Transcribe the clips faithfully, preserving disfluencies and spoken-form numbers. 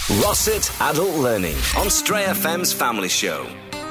Rossett Adult Learning on Stray F M's Family Show.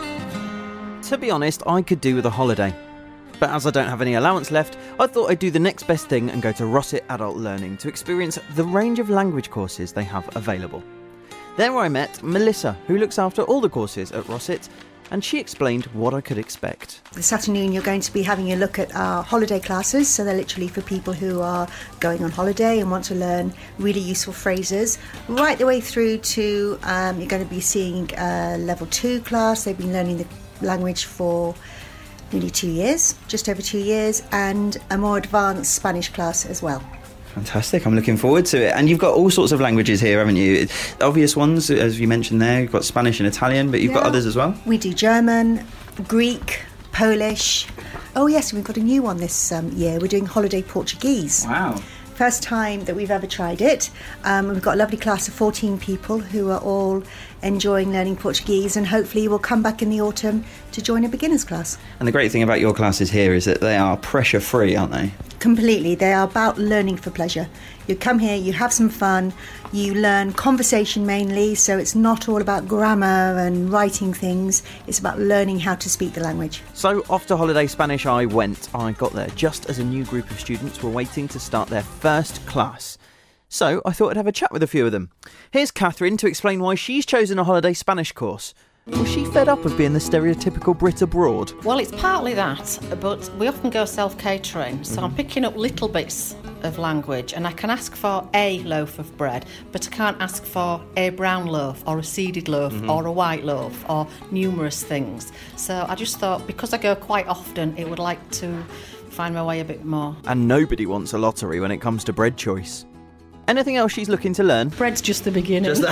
To be honest, I could do with a holiday. But as I don't have any allowance left, I thought I'd do the next best thing and go to Rossett Adult Learning to experience the range of language courses they have available. There I met Melissa, who looks after all the courses at Rossett, and she explained what I could expect. This afternoon you're going to be having a look at our holiday classes, so they're literally for people who are going on holiday and want to learn really useful phrases, right the way through to um, you're going to be seeing a level two class. They've been learning the language for nearly two years, just over two years, and a more advanced Spanish class as well. Fantastic, I'm looking forward to it. And you've got all sorts of languages here, haven't you? Obvious ones, as you mentioned there, you've got Spanish and Italian, but you've yeah. got others as well? We do German, Greek, Polish. Oh yes, we've got a new one this um, year. We're doing holiday Portuguese. Wow. First time that we've ever tried it. Um, we've got a lovely class of fourteen people who are all enjoying learning Portuguese, and hopefully will come back in the autumn to join a beginner's class. And the great thing about your classes here is that they are pressure free, aren't they? Completely. They are about learning for pleasure. You come here, you have some fun, you learn conversation mainly, so it's not all about grammar and writing things, it's about learning how to speak the language. So off to Holiday Spanish I went. I got there just as a new group of students were waiting to start their first class. So I thought I'd have a chat with a few of them. Here's Catherine to explain why she's chosen a Holiday Spanish course. Was she fed up of being the stereotypical Brit abroad? Well, it's partly that, but we often go self-catering, so mm-hmm. I'm picking up little bits of language, and I can ask for a loaf of bread, but I can't ask for a brown loaf or a seeded loaf mm-hmm. or a white loaf or numerous things. So I just thought, because I go quite often, it would like to find my way a bit more. And nobody wants a lottery when it comes to bread choice. Anything else she's looking to learn? Bread's just the beginning. Just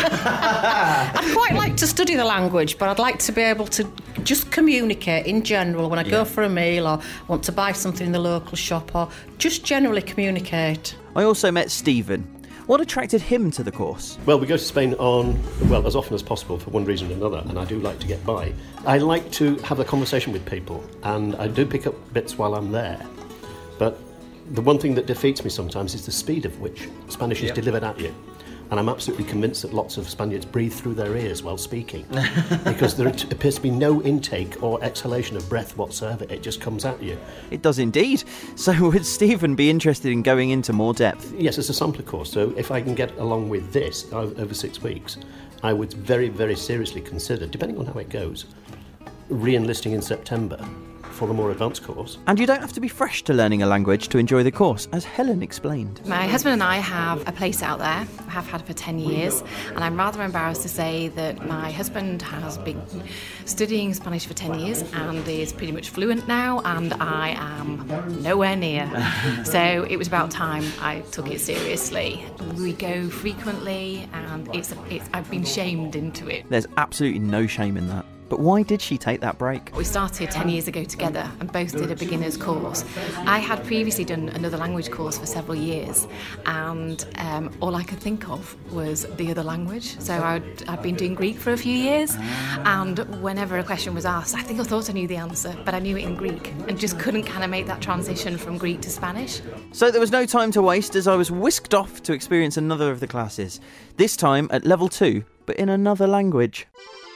I'd quite like to study the language, but I'd like to be able to just communicate in general when I yeah. go for a meal or want to buy something in the local shop, or just generally communicate. I also met Stephen. What attracted him to the course? Well, we go to Spain on, well, as often as possible for one reason or another, and I do like to get by. I like to have a conversation with people, and I do pick up bits while I'm there, but the one thing that defeats me sometimes is the speed of which Spanish yep. is delivered at you. And I'm absolutely convinced that lots of Spaniards breathe through their ears while speaking because there appears to be no intake or exhalation of breath whatsoever. It just comes at you. It does indeed. So would Stephen be interested in going into more depth? Yes, it's a sampler course. So if I can get along with this over six weeks, I would very, very seriously consider, depending on how it goes, re-enlisting in September for a more advanced course. And you don't have to be fresh to learning a language to enjoy the course, as Helen explained. My husband and I have a place out there, have had for ten years, and I'm rather embarrassed to say that my husband has been studying Spanish for ten years and is pretty much fluent now, and I am nowhere near. So it was about time I took it seriously. We go frequently, and it's, it's I've been shamed into it. There's absolutely no shame in that. But why did she take that break? We started ten years ago together and both did a beginner's course. I had previously done another language course for several years, and um, all I could think of was the other language. So I'd, I'd been doing Greek for a few years, and whenever a question was asked, I think I thought I knew the answer, but I knew it in Greek and just couldn't kind of make that transition from Greek to Spanish. So there was no time to waste as I was whisked off to experience another of the classes, this time at level two, but in another language.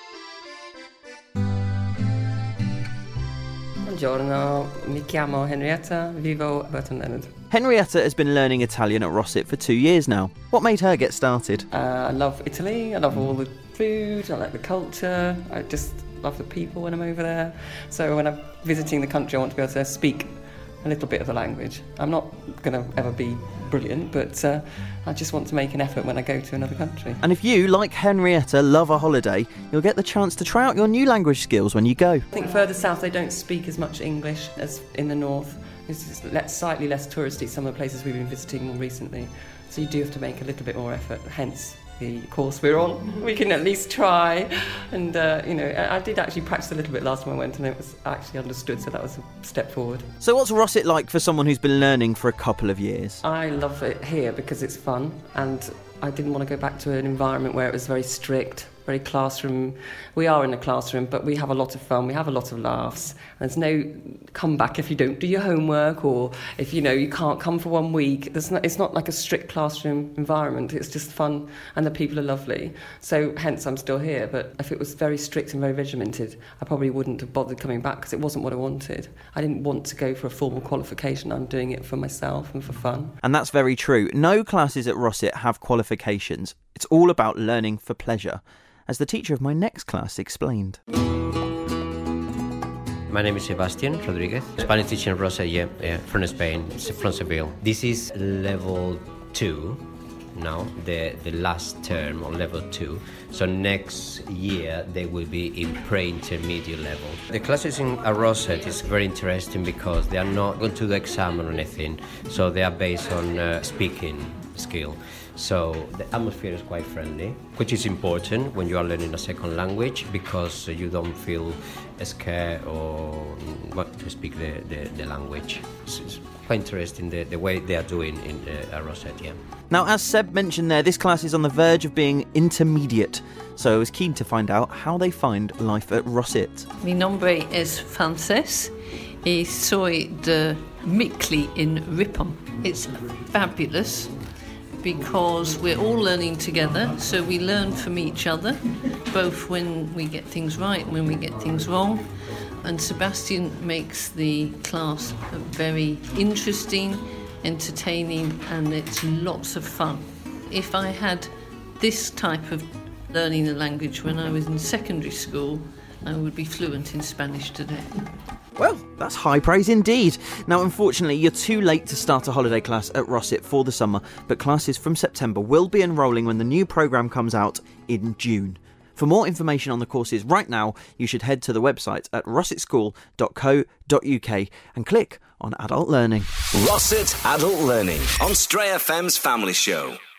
Buongiorno, mi chiamo Henrietta, vivo a Burton Leonard. Henrietta has been learning Italian at Rossett for two years now. What made her get started? Uh, I love Italy, I love all the food, I like the culture, I just love the people when I'm over there. So when I'm visiting the country, I want to be able to speak a little bit of the language. I'm not going to ever be brilliant, but uh, I just want to make an effort when I go to another country. And if you, like Henrietta, love a holiday, you'll get the chance to try out your new language skills when you go. I think further south they don't speak as much English as in the north. It's just less, slightly less touristy, some of the places we've been visiting more recently. So you do have to make a little bit more effort, hence the course we're on. We can at least try, and uh, you know, I did actually practice a little bit last time I went, and it was actually understood, so that was a step forward. So what's Rossett like for someone who's been learning for a couple of years? I love it here because it's fun, and I didn't want to go back to an environment where it was very strict very classroom. We are in a classroom, but we have a lot of fun. We have a lot of laughs. There's no comeback if you don't do your homework, or if you know you can't come for one week. There's not, it's not like a strict classroom environment. It's just fun, and the people are lovely. So hence I'm still here. But if it was very strict and very regimented, I probably wouldn't have bothered coming back, because it wasn't what I wanted. I didn't want to go for a formal qualification. I'm doing it for myself and for fun. And that's very true. No classes at Rossett have qualifications. It's all about learning for pleasure, as the teacher of my next class explained. My name is Sebastian Rodriguez, Spanish teacher in Rossett, yeah, yeah, from Spain, from Seville. This is level two now, the, the last term on level two. So next year they will be in pre-intermediate level. The classes in Rossett is very interesting because they are not going to do the exam or anything, so they are based on uh, speaking skill. So the atmosphere is quite friendly, which is important when you are learning a second language, because you don't feel scared or want to speak the, the, the language. It's, it's quite interesting the, the way they are doing in uh, Rossett, yeah. Now, as Seb mentioned there, this class is on the verge of being intermediate, so I was keen to find out how they find life at Rossett. Mi nombre es Frances y soy de Mickley in Ripon. It's fabulous, because we're all learning together, so we learn from each other, both when we get things right and when we get things wrong. And Sebastian makes the class very interesting, entertaining, and it's lots of fun. If I had this type of learning a language when I was in secondary school, I would be fluent in Spanish today. Well, that's high praise indeed. Now, unfortunately, you're too late to start a holiday class at Rossett for the summer, but classes from September will be enrolling when the new programme comes out in June. For more information on the courses right now, you should head to the website at rossett school dot co dot uk and click on Adult Learning. Rossett Adult Learning on Stray F M's Family Show.